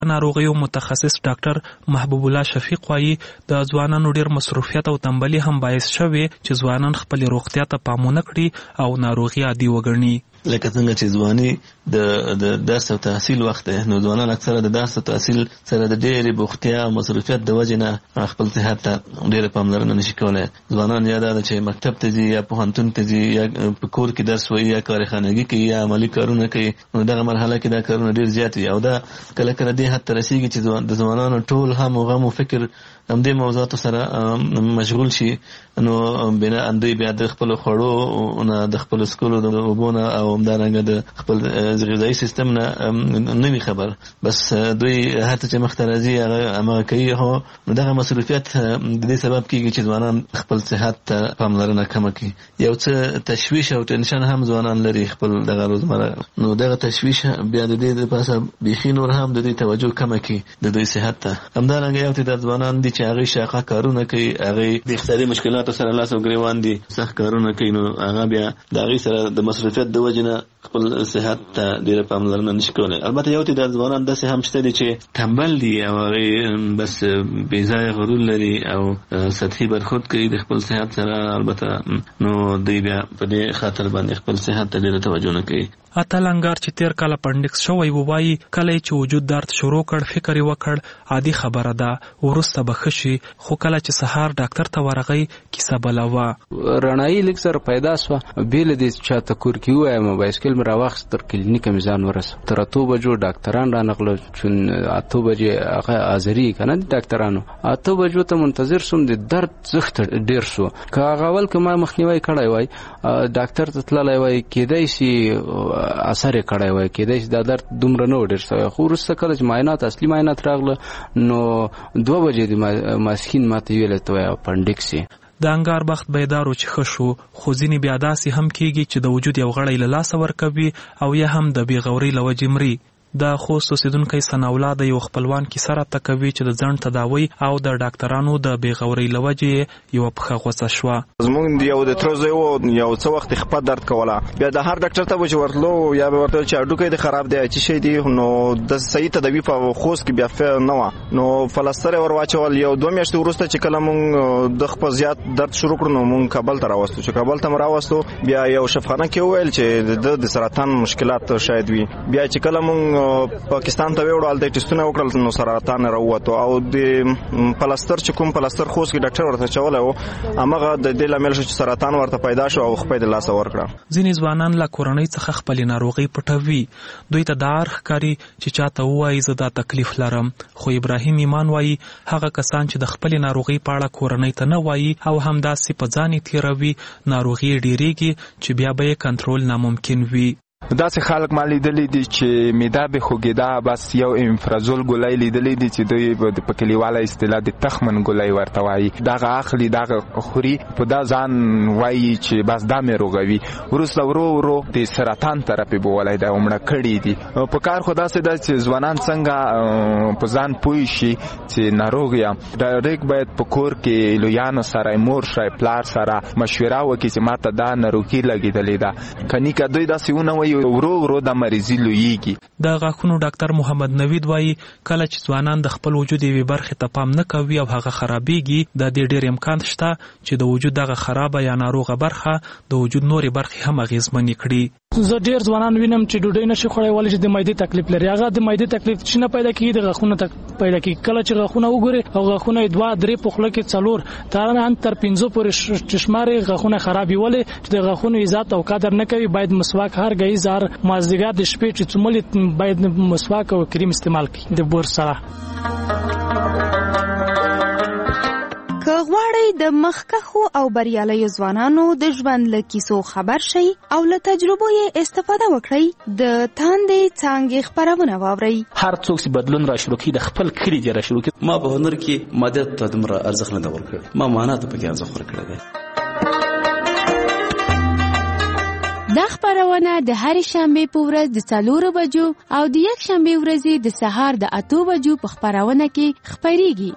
ناروغیو متخصص ډاکټر محبوب الله شفیق وایي د ځوانانو ډیر مصروفیت او تنبلي هم باعث شوی چې ځوانان خپل روغتیا ته پام ونه کړي او ناروغي عادي وګڼي. لکه څنګه چې ځواني د درس او تحصیل وخت دی، نو ځوانان اکثره د درس او تحصیل سره د ډېرې بوختیا او مصروفیت د وجې نه خپل صحت ته ډېره پاملرنه نشي کولی. ځوانان یا دا چې مکتب ته ځي یا پوهنتون ته ځي یا په کور کې درس وایي یا کارخانګي کوي یا عملي کارونه کوي، نو دغه مرحله کې دا کارونه ډېر زیات وي او دا کله کله دې حد ته رسېږي چې د ځوانانو ټول هم او غم او فکر همدې موضوعاتو سره مشغول شي، نو بنا دوی بیا د خپلو خوړو نه د خپلو سکولو د اوبو نه او همدارنګه د خپل غذایي سیستم نه نه وي خبر، بس دوی هر څه چې مخته راځي هغه هماغه کوي. خو دغه مصروفیت د دې سبب کېږي چې ځوانان خپل صحت ته پاملرنه کمه کړي. یو څه تشویش او ټینشن هم ځوانان لري خپل دغه روزمره، نو دغه تشویش بیا د دې د پاسه بیخي نور هم د دې توجه کمه کړي د دوی صحت ته. همدارنګه یو تعداد ځوانان دي چې هغه شاقه کارونه کوي، هغه د اقتصادي مشکلاتو سره لاس او ګریوان دي، سخت کارونه کوي، نو هغه بیا د هغې سره د مصروفیت د وجې نه خپل صحت ته ډېره پاملرنه نشي کولی. البته یو تعداد ځوانان داسې هم شته دي چې تنبل دي او هغې بس بې ځایه غرور لري او سطحي برخورد کوي د خپل صحت سره. البته نو دوی بیا په دې خاطر باندې خپل صحت ته ډېره توجه نه کوي. اتل انګار چې تیر کال اپنډکس شوی وایي کله چې وجود درد شروع کړ فکر یې وکړ عادي خبره ده، وروسته به ښه شي، خو کله چې سهار ډاکټر ته ورغی کیسه بله وه. رڼایي لږ سره پیدا شوه، بېله دې چې چاته کور کې ووایم بایسکل مې راواخیست، تر کلینیکه مې ځان ورسوه. تر 8 بجو ډاکټران رانغله، چون 8 بجې هغه حاضري که نه دي ډاکټرانو، 8 بجو ته منتظر شوم. د درد زښت ډېر شو، که هغه اول که ما مخنیوی کړی وای ډاکټر ته تللی وای کېدای شي اثر یې کړی وای، کېدای شي دا درد دومره نه و ډېر شوی. خو وروسته کله چې معاینات اصلي معاینات راغله نو 2 بجې د ماسپښین ماته ویلی ته وایي اپنډکس یې. د انګار بخت بیدارو چې ښه شو، خو ځینې بیا داسې هم کېږي چې د وجود یو غړی له لاسه ورکوي او یا هم د بېغورۍ له وجې مري. د خوست اوسیدونکی ثناءالله د یو خپلوان کیسه راته کوي چې د ځنډ تداوی او د ډاکټرانو د بېغورۍ له وجې یوه پښه غوڅه شوه. زمونږ یو د تره زوی و، یو څه وخت خپه درد کوله، بیا د هر ډاکټر ته به چې ورتلو یا به ورته چې هډوکی دې خراب دی چې شی دی، نو د صحیح تداوي په خوست کې بیا نه وه، نو فلسطر یې ور واچول. یو 2 میاشتې وروسته چې کله مونږ د خپل زیات درد شروع کړو نو مونږ کابل ته راوستو. چې کابل ته مو راوستو بیا یو شفاخانه کې وویل چې د سرطان مشکلات شاید وي. بیا چې کله مونږ پاکستان ته وړو هلته ټسټونه وکړل نو سرطان راووتو، او د پلستر چې کوم پلستر خوست کې ډاکټر ورته چولی و هماغه د دې لامل شو چې سرطان ورته پیدا شو او خپې د لاسه ورکړه. ځینې ځوانان له کورنۍ څخه خپلې ناروغۍ پټوي، دوی ته دا اړ ښکاري چې چاته ووایي زه دا تکلیف لرم. خو ابراهیم ایمان وایي هغه کسان چې د خپلې ناروغۍ په اړه کورنۍ ته نه وایي او همداسې په ځان یې تېروي، ناروغي یې ډېرېږي چې بیا به یې کنټرول ناممکن وي. داسې خلک ما لیدلی دي چې معده به خوږېده، بس یو امفرازول ګولۍ لیدلی دي چې دوی په کلیواله اصطلاح د تخمن ګولۍ ورته وایي، دغه اخلي دغه خوري، په دا ځان وایي چې بس دا مې روغوي. وروسته ورو ورو د سرطان طرف یې بولی دی او مړه کړي دي. په کار خو داسې ده چې ځوانان څنګه په ځان پوه شي چې ناروغ یم، ډایرکټ باید په کور کې لویانو سره مور شای پلار سره مشوره وکړي چې ماته دا ناروغي لګېدلې ده، کني که دوی داسې ونه وایي ورو ورو د مریضي لویږي. د غاښونو ډاکټر محمد نوید وایي کله چې ځوانان د خپل وجود یوې برخې ته پام نه کوي او هغه خرابېږي، د دې ډېر امکان شته چې د وجود دغه خرابه یا ناروغه برخه د وجود نورې برخې هم اغېزمنې کړي. زه ډېر ځوانان وینم چې ډوډۍ نشي خوړی ولې چې د معدې تکلیف لري. هغه د معدې تکلیف چې نه پیدا کېږي د غاښونو پیدا کېږي. کله چې غاښونه وګوري او غاښونه 2-3 په خوله کې 4 تر 5 پورې چشمارې غاښونه خراب وي، ولې چې د غاښونو عزت او قدر نه کوي. باید مسواک هر ګهیز هر مازدیګر د شپې چې څومره باید مسواک او کریم استعمال کړي د بور سره. که غواړئ د مخکښو او بریالیو ځوانانو د ژوند له کیسو خبر شئ او له تجربو یې استفاده وکړئ، د تاندې څانګې خپرونه واورئ. هر څوک چې بدلون را شروع کړي د خپل کلي دی را شروع کړي. ما په هنر کې مادیت ته دومره ارزښت نه دی ورکړی، ما معنا ته پکې ارزښت ورکړی دی. دا خپرونه د هرې شنبې په ورځ د 4 بجو او د یک شنبې ورځې د سهار د 8 بجو په خپرونه کې خپریږي.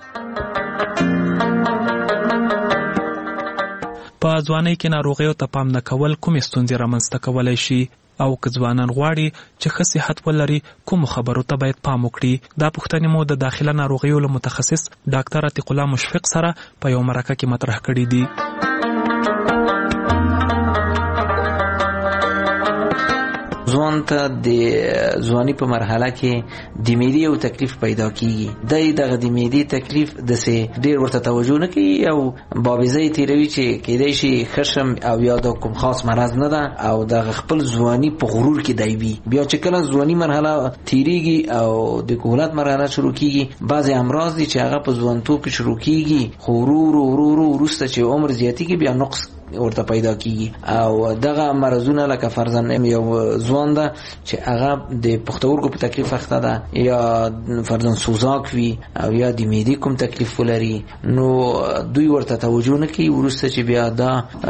په ځوانۍ کې ناروغیو ته پام نه کول کومې ستونزې رامنځته کولی شي؟ او که ځوانان غواړي چې ښه صحت ولري کوم خبرو ته باید پام وکړي؟ دا پوښتنې مو د داخله ناروغیو له متخصص ډاکټر عتیق الله مشفق سره په یو مرکه کې مطرح کړي دي. ځوان ته د ځواني په مرحله کې د معدې یو تکلیف پیدا کیږي. دغه د معدې تکلیف داسې ډېر ورته توجه نه کوي او بابیزه یې تېروي چې کیدای شي خشم او یا د کوم خاص مرض نه ده او دغه خپل ځواني په غرور کې دی وي. بیا چې کله ځواني مرحله تېرېږي او د کهولت مرحله شروع کیږي، بعضې امراض دي چې هغه په ځوانتوب کې شروع کیږي، خو ورو وروسته چې عمر زیاتېږي بیا نقص ورته پیدا کیږي. او دغه مرضونه لکه فرضاً یو ځوان ده چې هغه د پښتورګو په تکلیف اخته ده یا فرضاً سوزاک وي او یا د معدې کوم تکلیف ولري، نو دوی ورته توجه نه کوي. وروسته چې بیا دا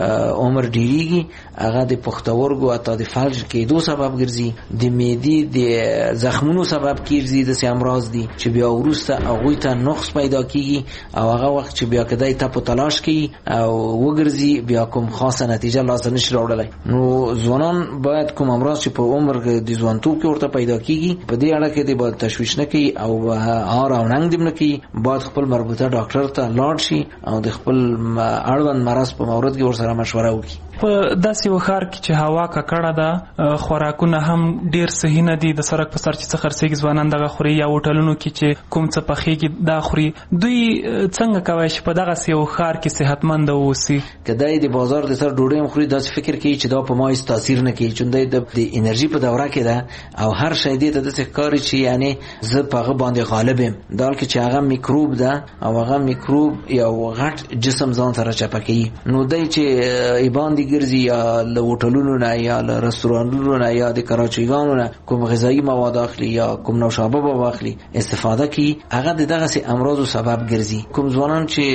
عمر ډیریږي هغه د پښتورګو حتی د فلج کېدو سبب ګرځي، د معدې د زخمونو سبب کېږي. داسې امراض دي چې بیا وروسته هغوی ته نقص پیدا کیږي او هغه وخت چې بیا کدی ته په تلاش کوي او وګرځي بیا کوم خاصه نتیجه لاسته نشي راوړلی. نو ځوانان باید کوم امراض چې په عمر د ځوانتوب کې ورته پیدا کیږي په دې اړه کې د باید تشویش نه کوي او هار او ننګ دې نه کوي. باید خپل مربوطه ډاکټر ته لاړ شي او د خپل اړوند مرض په مورد کې ورسره مشوره وکړي. په داسې یو ښار کې چې هوا ککړه ده، خوراکونه هم ډیر صحیح نه دي، د سړک په سر چې څه خرڅېږي ځوانان دغه خوري، یا هوټلونو کې چې کوم څه پخېږي دا خوري. دوی څنګه کولی شي په دغسې یو ښار کې صحتمند واوسي؟ که دی د بازار د سر ډوډۍ هم خوري داسې فکر کوي چې دا په ما هېڅ تاثیر نه کوي، چون دی د انرژي په دوره کې ده او هر شی دې ته داسې ښکاري چې یعنې زه په هغه باندې غالب یم، دا حال کې چې هغه میکروب ده او هغه میکروب یو غټ جسم ځان سره چپه کوي. نو دی چې باندې ګرځي یا له هوټلونو نه یا له رستورانونو نه یا د کراچیګانو نه کوم غذایي مواد اخلي یا کوم نوشابه به واخلي استفاده کوي، هغه د دغسې امراضو سبب ګرځي. کوم ځوانان چې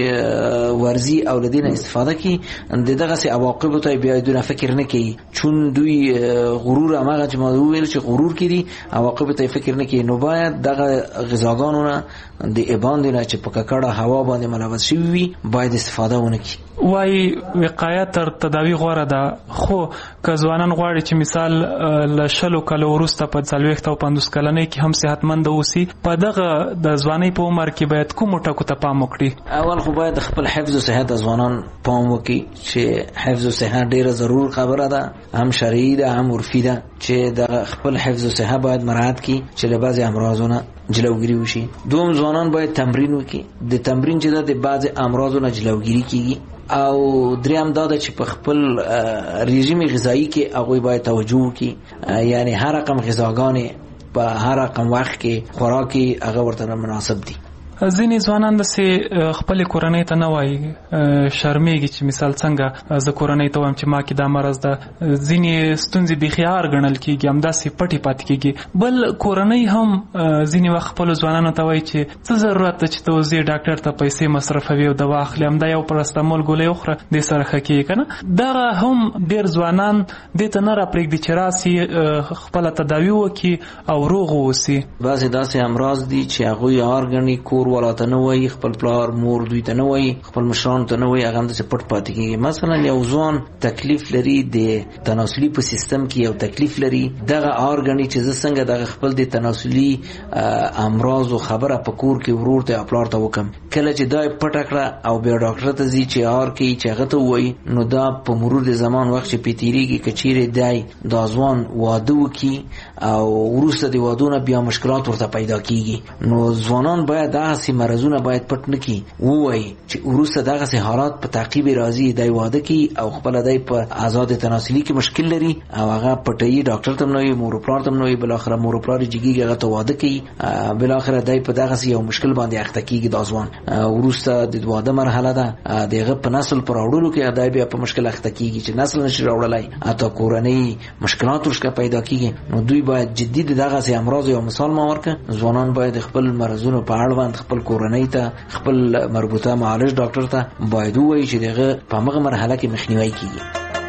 ورزي او له دې نه استفاده کوي د دغسې عواقبو ته بیا دوی فکر نه کوي، چون دوی غرور هماغه چې ما وویل چې غرور کې دي عواقبو ته فکر نه کوي. نو باید دغه غذاګانو نه د باندې نه چې په ککړه هوا باندې ملوث شوي وي باید استفاده ونه کړي. وایي وقایه تر تداوی غوره ده، خو که ځوانان غواړي چې مثال له 20 کالو وروسته په 40 او 50 کلنۍ کې هم صحتمند اوسي، په دغه د ځوانۍ په عمر کې باید کومو ټکو ته پام وکړي؟ اول خو باید خپل حفظ او صحت ځوانان پام وکړي چې حفظ او صحت ډیره ضرور خبره ده، هم شرعي ده هم عرفي ده، چې د خپل حفظ او صحت باید مراعات کړي چې له بعضې امراضونه جلوگیری وشي. دوم ځوانان باید تمرین وکړي، د تمرین چې ده د بعضې امراضو نه جلوگیری کیږي. او دریم دا ده چې په خپل رژیم غذایی کې هغوی باید توجه وکړي، یعنی هر رقم غذاګانې په هر رقم وخت کې خوراکي هغه ورته مناسب دي. ځینې ځوانان داسې خپلې کورنۍ ته نه وایي، شرمېږي چې مثال څنګه زه کورنۍ ته وایم چې ما کې دا مرض ده. ځینې ستونزې بیخیار ګڼل کېږي، همداسې پټې پاتې کېږي. بل کورنۍ هم ځینې وخت خپلو ځوانانو ته وایي چې څه ضرورت ده چې ته وځې ډاکټر ته پیسې مصرفوي او دوا اخلي، همدا یو پرستمول ګولۍ وخوره دې سره ښه کېږي که نه. دغه هم ډېر ځوانان دې ته نه راپرېږدي چې راسي خپله تداوي وکړي او روغ واوسي. بعضې داسې امراض دي چې هغوی یار ګڼي، کور والا ته نه وایي، خپل پلار مور دوی ته نه وایي، خپل مشرانو ته نه وایي، هغه همداسې پټ پاتې کېږي. مثلا یو ځوان تکلیف لري د تناسلي په سیستم کې یو تکلیف لري، دغه آر ګڼي چې زه څنګه دغه خپل د تناسلي امراضو خبره په کور کې ورور ته یا پلار ته وکم. کله چې دا پټه کړه او بیا ډاکټر ته ځي چې آر کوي چې هغه ته ووایي، نو دا په مرور د زمان وخت چې پې تېرېږي که چیرې دی دا ځوان واده وکړي او وروسته د واده نه بیا مشکلات ورته پیدا کېږي. نو ځوانان باید دغسې مرضونه باید پټ نه کړي، ووایي چې وروسته دغسې حالات په تعقیب راځي، دی واده کوي او خپله دی په آزاد تناسلي کې مشکل لري او هغه پټوي، ډاکټر ته هم نه وایي، مور و پلار ته هم نه وایي، بالاخره مور و پلار یې جګېږي هغه ته واده کوي، بالاخره دی په دغسې یو مشکل باندې اخته کېږي. دا ځوان وروسته د واده مرحله ده، د هغه په نسل په راوړلو کې دی بیا په مشکل اخته کېږي چې نسل نشي راوړلی، حتی کورنۍ مشکلات ورشکه پیدا کېږي. نو دوی باید جدي د دغسې امراضو یو مثال ما ورکړه. ځوانان باید خپل مرضونو په اړوند خپل کورنۍ ته، خپل مربوطه معالج ډاکټر ته باید ووایي چې دغه په همغه مرحله کې مخنیوی کېږي.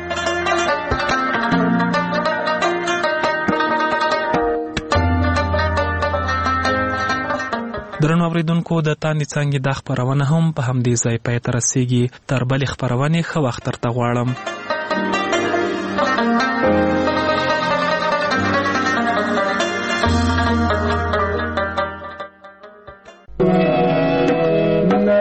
درنو اوریدونکو، د تاندې څانګې دا خپرونه هم په همدې ځای پای ته رسېږي. تر بلې خپرونې ښه وخت درته غواړم.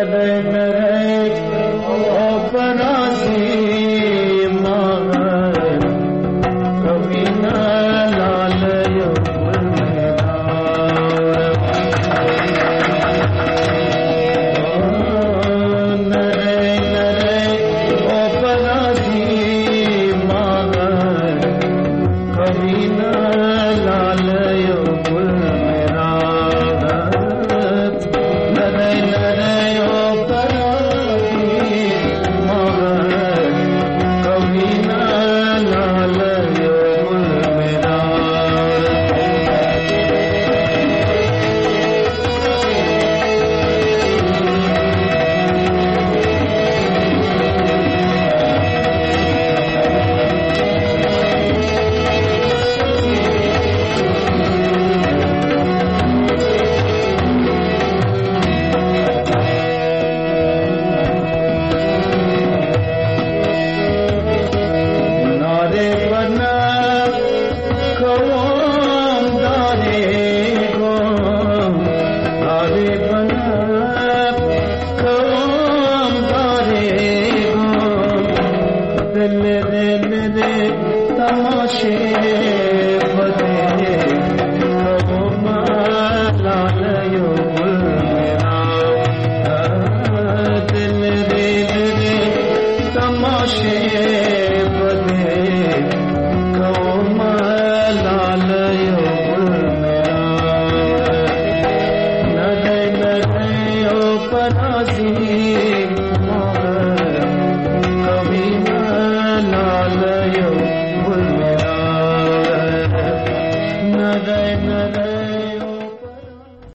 Nazi